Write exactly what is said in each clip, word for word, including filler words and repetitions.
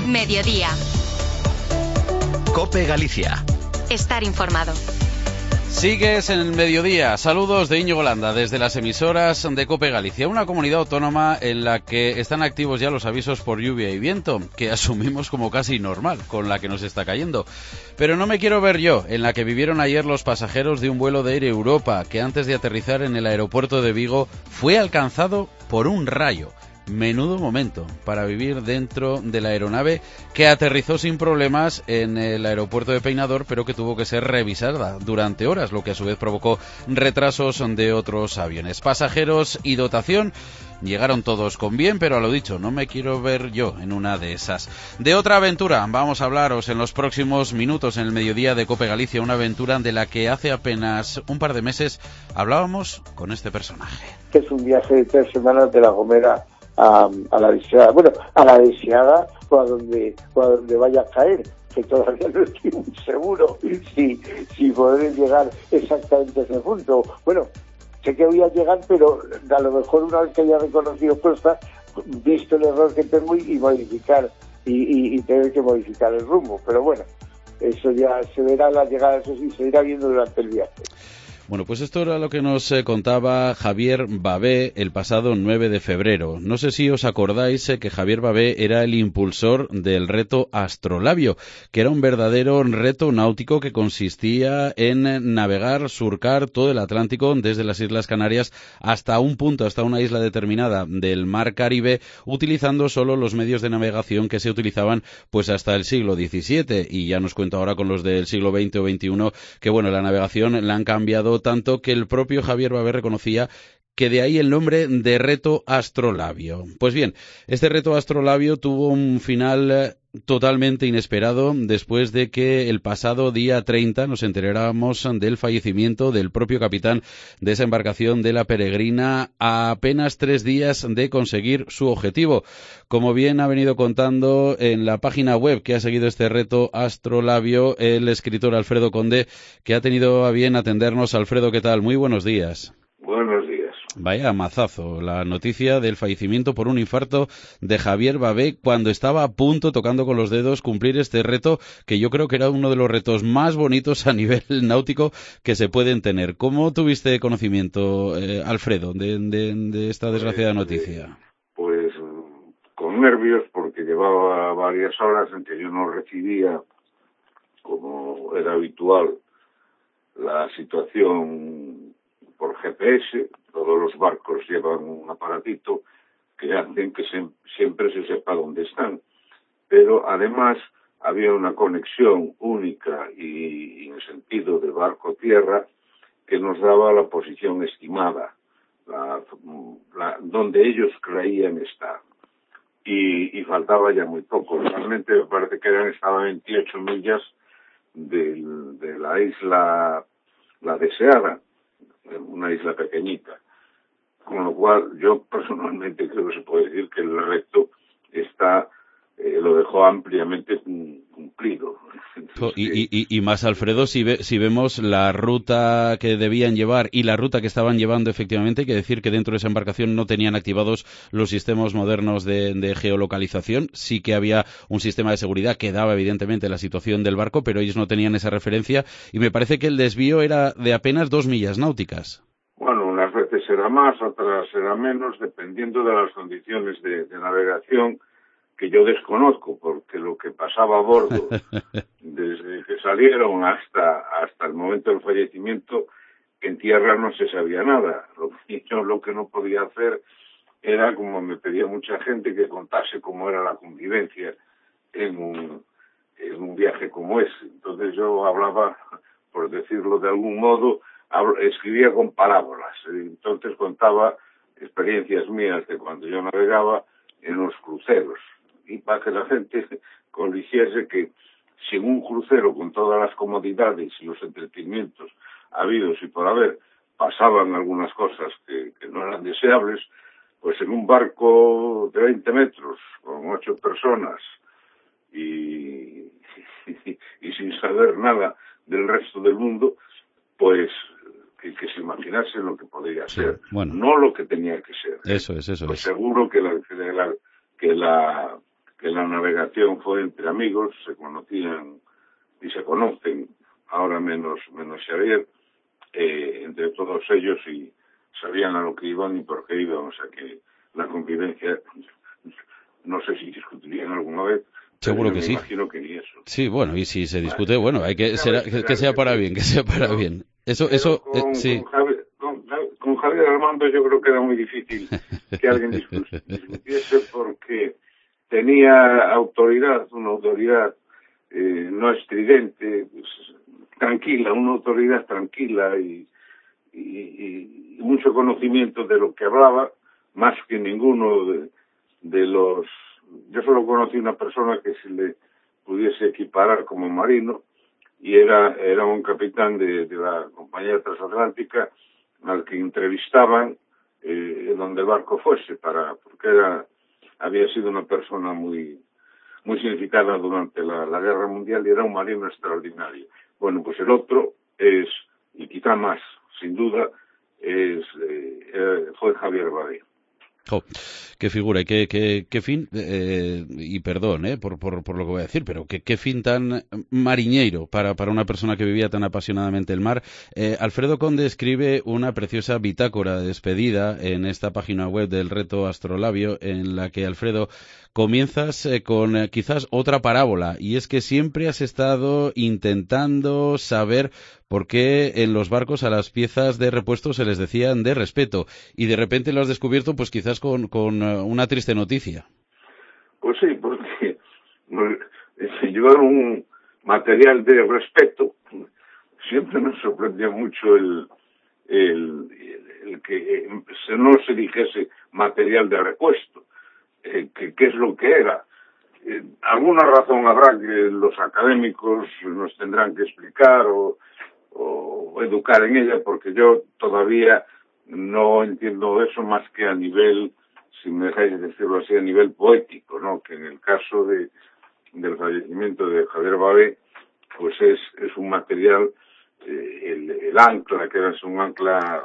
Mediodía. COPE Galicia. Estar informado. Sigues en el mediodía. Saludos de Íñigo Landa desde las emisoras de COPE Galicia, una comunidad autónoma en la que están activos ya los avisos por lluvia y viento, que asumimos como casi normal con la que nos está cayendo. Pero no me quiero ver yo en la que vivieron ayer los pasajeros de un vuelo de Air Europa, que antes de aterrizar en el aeropuerto de Vigo fue alcanzado por un rayo. Menudo momento para vivir dentro de la aeronave que aterrizó sin problemas en el aeropuerto de Peinador, pero que tuvo que ser revisada durante horas, lo que a su vez provocó retrasos de otros aviones. Pasajeros y dotación llegaron todos con bien, pero a lo dicho, no me quiero ver yo en una de esas. De otra aventura vamos a hablaros en los próximos minutos en el mediodía de COPE Galicia, una aventura de la que hace apenas un par de meses hablábamos con este personaje. Es un viaje de tres semanas de La Gomera A, a la deseada, bueno, a la deseada o a donde, o a donde vaya a caer, que todavía no estoy muy seguro si, si podré llegar exactamente a ese punto. Bueno, sé que voy a llegar, pero a lo mejor una vez que haya reconocido cosas, visto el error que tengo y, y modificar, y, y, y tener que modificar el rumbo. Pero bueno, eso ya se verá a la llegada, eso sí, se irá viendo durante el viaje. Bueno, pues esto era lo que nos eh, contaba Javier Babé el pasado nueve de febrero. No sé si os acordáis eh, que Javier Babé era el impulsor del reto Astrolabio, que era un verdadero reto náutico que consistía en navegar, surcar todo el Atlántico desde las Islas Canarias hasta un punto, hasta una isla determinada del Mar Caribe, utilizando solo los medios de navegación que se utilizaban pues hasta el siglo diecisiete. Y ya nos cuento ahora con los del siglo veinte o veintiuno que, bueno, la navegación la han cambiado tanto que el propio Javier Babé reconocía que de ahí el nombre de reto Astrolabio. Pues bien, este reto Astrolabio tuvo un final totalmente inesperado después de que el pasado día treinta nos enteráramos del fallecimiento del propio capitán de esa embarcación de la Peregrina a apenas tres días de conseguir su objetivo. Como bien ha venido contando en la página web que ha seguido este reto Astrolabio el escritor Alfredo Conde, que ha tenido a bien atendernos. Alfredo, ¿qué tal? Muy buenos días. Buenos días. Vaya mazazo, la noticia del fallecimiento por un infarto de Javier Babé cuando estaba a punto, tocando con los dedos, cumplir este reto que yo creo que era uno de los retos más bonitos a nivel náutico que se pueden tener. ¿Cómo tuviste conocimiento, eh, Alfredo, de, de, de esta desgraciada noticia? Pues, pues con nervios, porque llevaba varias horas en que yo no recibía, como era habitual, la situación por G P S. Todos los barcos llevan un aparatito que hacen que se, siempre se sepa dónde están. Pero además había una conexión única y, y en el sentido de barco-tierra que nos daba la posición estimada, la, la, donde ellos creían estar. Y, y faltaba ya muy poco. Realmente me parece que eran, estaba a veintiocho millas de, de la isla La Deseada, una isla pequeñita, con lo cual yo personalmente creo que se puede decir que el reto está eh, lo dejó ampliamente cumplido. Entonces, y, y, y más, Alfredo, si, ve, si vemos la ruta que debían llevar y la ruta que estaban llevando, efectivamente, hay que decir que dentro de esa embarcación no tenían activados los sistemas modernos de, de geolocalización. Sí que había un sistema de seguridad que daba evidentemente la situación del barco, pero ellos no tenían esa referencia y me parece que el desvío era de apenas dos millas náuticas. Bueno, unas veces será más, otras será menos, dependiendo de las condiciones de, de navegación que yo desconozco, porque lo que pasaba a bordo desde que salieron hasta hasta el momento del fallecimiento, en tierra no se sabía nada. Lo que yo lo que no podía hacer era, como me pedía mucha gente, que contase cómo era la convivencia en un, en un viaje como ese. Entonces yo hablaba, por decirlo de algún modo, escribía con parábolas. Entonces contaba experiencias mías de cuando yo navegaba en los cruceros, y para que la gente conociese que sin un crucero con todas las comodidades y los entretenimientos habidos y por haber pasaban algunas cosas que, que no eran deseables, pues en un barco de veinte metros con ocho personas y, y, y sin saber nada del resto del mundo, pues que, que se imaginase lo que podría sí, ser, bueno. No lo que tenía que ser. Eso es, eso pues es. Seguro que la, que la que la que la navegación fue entre amigos, se conocían y se conocen, ahora menos, menos Xavier, eh, entre todos ellos, y sabían a lo que iban y por qué iban, o sea que la convivencia, no sé si discutirían alguna vez, Seguro pero yo que me sí. imagino que ni eso. Sí, bueno, y si se discute, Bueno, bueno, hay que, será, que, que sea para bien, que sea para pero, bien. Eso, pero eso, eh, con, sí. con, Javier, con, con Javier Armando yo creo que era muy difícil que alguien discus, discutiese porque tenía autoridad, una autoridad eh, no estridente, pues, tranquila, una autoridad tranquila y, y, y mucho conocimiento de lo que hablaba, más que ninguno de, de los... Yo solo conocí una persona que se le pudiese equiparar como marino, y era, era un capitán de, de la compañía transatlántica al que entrevistaban eh, donde el barco fuese, para porque era había sido una persona muy muy significada durante la, la Guerra Mundial y era un marino extraordinario. Bueno, pues el otro es, y quizá más, sin duda, es eh, fue Javier Babé. Oh, qué figura y qué, qué, qué fin, eh, y perdón eh, por, por, por lo que voy a decir, pero qué, qué fin tan mariñeiro para, para una persona que vivía tan apasionadamente el mar. Eh, Alfredo Conde escribe una preciosa bitácora de despedida en esta página web del Reto Astrolabio, en la que, Alfredo, comienzas eh, con eh, quizás otra parábola, y es que siempre has estado intentando saber por qué en los barcos a las piezas de repuesto se les decían de respeto, y de repente lo has descubierto pues quizás con, con uh, una triste noticia. Pues sí, porque bueno, llevar un material de respeto siempre me sorprendió mucho el, el, el, el que no se dijese material de repuesto, eh, que, que es lo que era. Eh, alguna razón habrá que los académicos nos tendrán que explicar o, o educar en ella, porque yo todavía no entiendo eso más que a nivel, si me dejáis decirlo así, a nivel poético, ¿no? Que en el caso de del fallecimiento de Javier Babé, pues es, es un material, eh, el, el ancla, que es un ancla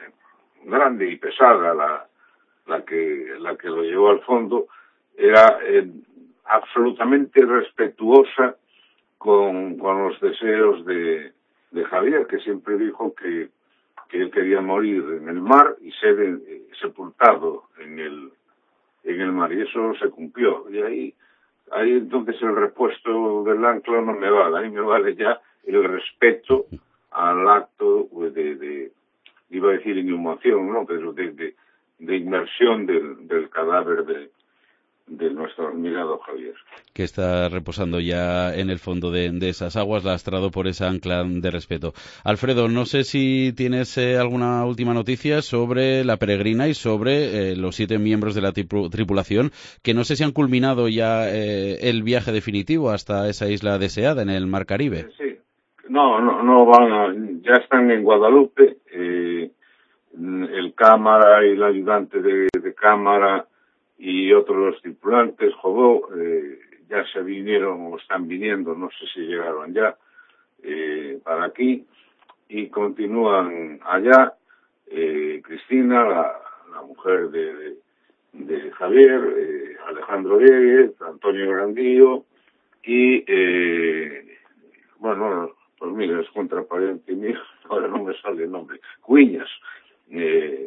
grande y pesada, la, la que la que lo llevó al fondo, era eh, absolutamente respetuosa con, con los deseos de, de Javier, que siempre dijo que, que él quería morir en el mar y ser eh, sepultado en el en el mar, y eso se cumplió. Y ahí ahí entonces el repuesto del ancla no me vale, ahí me vale ya el respeto al acto de, de iba a decir inhumación, ¿no? Pero de, de, de inmersión del, del cadáver de, de nuestro admirado Javier. Que está reposando ya en el fondo de, de esas aguas, lastrado por esa ancla de respeto. Alfredo, no sé si tienes eh, alguna última noticia sobre la peregrina y sobre eh, los siete miembros de la tripu tripulación, que no sé si han culminado ya eh, el viaje definitivo hasta esa isla deseada en el Mar Caribe. Sí, no, no, no van a, ya están en Guadalupe, eh, el cámara y el ayudante de, de cámara y otros tripulantes, Jobó, eh, ya se vinieron o están viniendo, no sé si llegaron ya, eh, para aquí, y continúan allá, eh, Cristina, la, la mujer de, de, de Javier, eh, Alejandro Dieguez, Antonio Grandío, y, eh, bueno, pues mira, es contrapariente mío, ahora no me sale el nombre, Cuiñas, eh,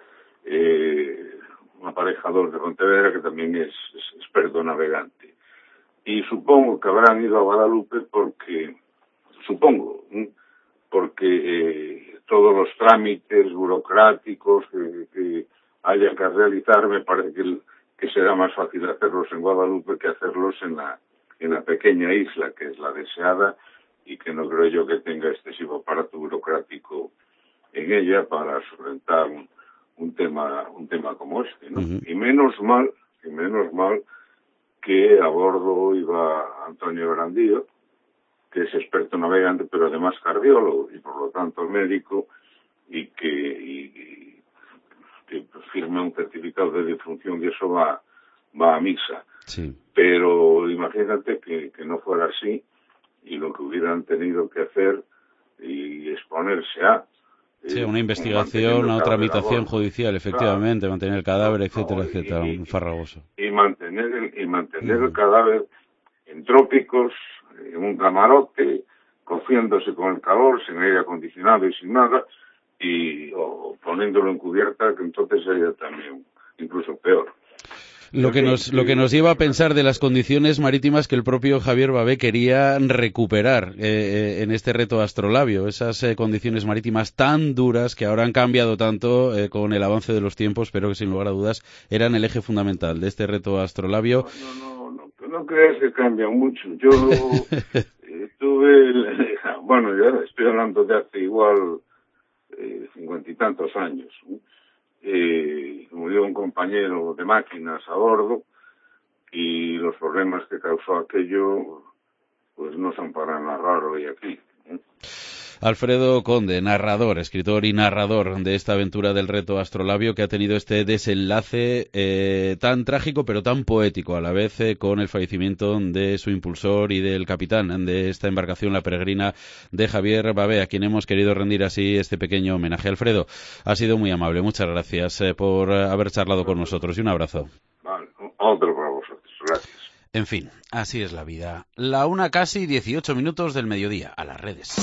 eh, un aparejador de Pontevedra que también es, es experto navegante. Y supongo que habrán ido a Guadalupe porque, supongo, ¿eh? porque eh, todos los trámites burocráticos que, que haya que realizar, me parece que, que será más fácil hacerlos en Guadalupe que hacerlos en la, en la pequeña isla, que es la deseada, y que no creo yo que tenga excesivo aparato burocrático en ella para solventar un, un tema un tema como este, ¿no? Uh-huh. Y menos mal, y menos mal que a bordo iba Antonio Grandío, que es experto navegante, pero además cardiólogo y por lo tanto médico, y que, y, y, que firme un certificado de defunción y eso va, va a misa. Sí. Pero imagínate que, que no fuera así y lo que hubieran tenido que hacer y exponerse a, Sí, una investigación, una tramitación judicial, efectivamente, claro, mantener el cadáver, no, etcétera, no, etcétera, y, un farragoso. Y mantener el, y mantener mm. el cadáver en trópicos, en un camarote, cociéndose con el calor, sin aire acondicionado y sin nada, y o poniéndolo en cubierta, que entonces sería también incluso peor. Lo que nos lo que nos lleva a pensar de las condiciones marítimas que el propio Javier Babé quería recuperar eh, en este reto Astrolabio, esas eh, condiciones marítimas tan duras que ahora han cambiado tanto eh, con el avance de los tiempos, pero que sin lugar a dudas eran el eje fundamental de este reto Astrolabio. No, no, no, no, no creas que cambian mucho. Yo estuve, bueno, yo estoy hablando de hace igual cincuenta eh, y tantos años, ¿no? Eh, murió un compañero de máquinas a bordo y los problemas que causó aquello pues no son para narrar hoy aquí, ¿eh? Alfredo Conde, narrador, escritor y narrador de esta aventura del reto Astrolabio, que ha tenido este desenlace eh, tan trágico pero tan poético a la vez, eh, con el fallecimiento de su impulsor y del capitán de esta embarcación, la peregrina, de Javier Babé, a quien hemos querido rendir así este pequeño homenaje. Alfredo, ha sido muy amable, muchas gracias eh, por haber charlado con nosotros y un abrazo. Vale, otro para vosotros, gracias. En fin, así es la vida. La una casi dieciocho minutos del mediodía, a las redes.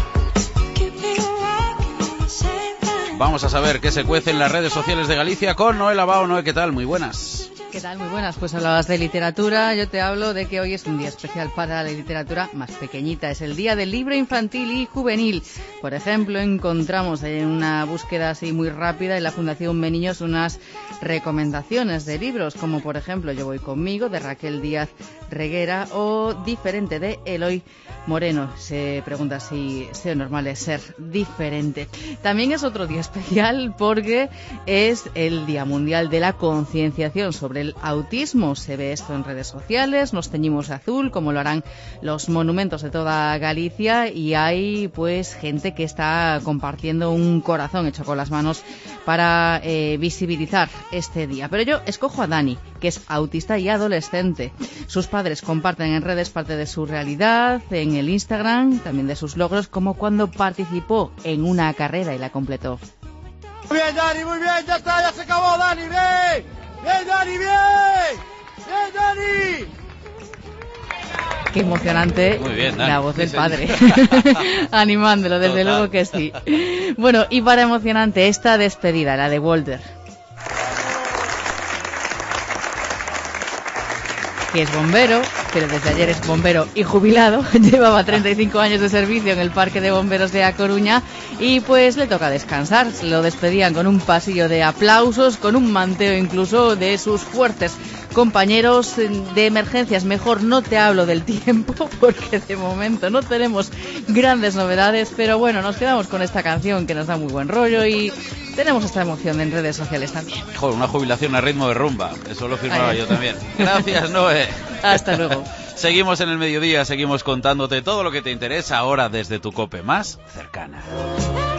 Vamos a saber qué se cuece en las redes sociales de Galicia con Noel Abao. Noel, ¿qué tal? Muy buenas. ¿Qué tal? Muy buenas. Pues hablabas de literatura. Yo te hablo de que hoy es un día especial para la literatura más pequeñita. Es el Día del Libro Infantil y Juvenil. Por ejemplo, encontramos en una búsqueda así muy rápida en la Fundación Meniños unas recomendaciones de libros, como por ejemplo Yo voy conmigo, de Raquel Díaz Reguera, o Diferente, de Eloy Moreno. Se pregunta si ser normal es ser diferente. También es otro día especial porque es el Día Mundial de la Concienciación sobre el autismo. Se ve esto en redes sociales, nos teñimos de azul, como lo harán los monumentos de toda Galicia, y hay pues gente que está compartiendo un corazón hecho con las manos para eh, visibilizar este día. Pero yo escojo a Dani, que es autista y adolescente. Sus padres comparten en redes parte de su realidad, en el Instagram, también de sus logros, como cuando participó en una carrera y la completó. Muy bien, Dani, muy bien, ya está, ya se acabó, Dani, bien, bien, Dani, bien, bien, Dani. Qué emocionante. Muy bien, Dani. La voz del padre animándolo, desde Total. Luego que sí. Bueno, y para emocionante esta despedida, la de Walter, que es bombero, pero desde ayer es bombero y jubilado. Llevaba treinta y cinco años de servicio en el Parque de Bomberos de A Coruña y pues le toca descansar. Lo despedían con un pasillo de aplausos, con un manteo incluso de sus fuertes compañeros de emergencias. Mejor no te hablo del tiempo porque de momento no tenemos grandes novedades, pero bueno, nos quedamos con esta canción que nos da muy buen rollo y tenemos esta emoción en redes sociales también. Joder, una jubilación a ritmo de rumba, eso lo firmaba Ay. Yo también. Gracias, Noé. Hasta luego. Seguimos en el mediodía, seguimos contándote todo lo que te interesa ahora desde tu COPE más cercana.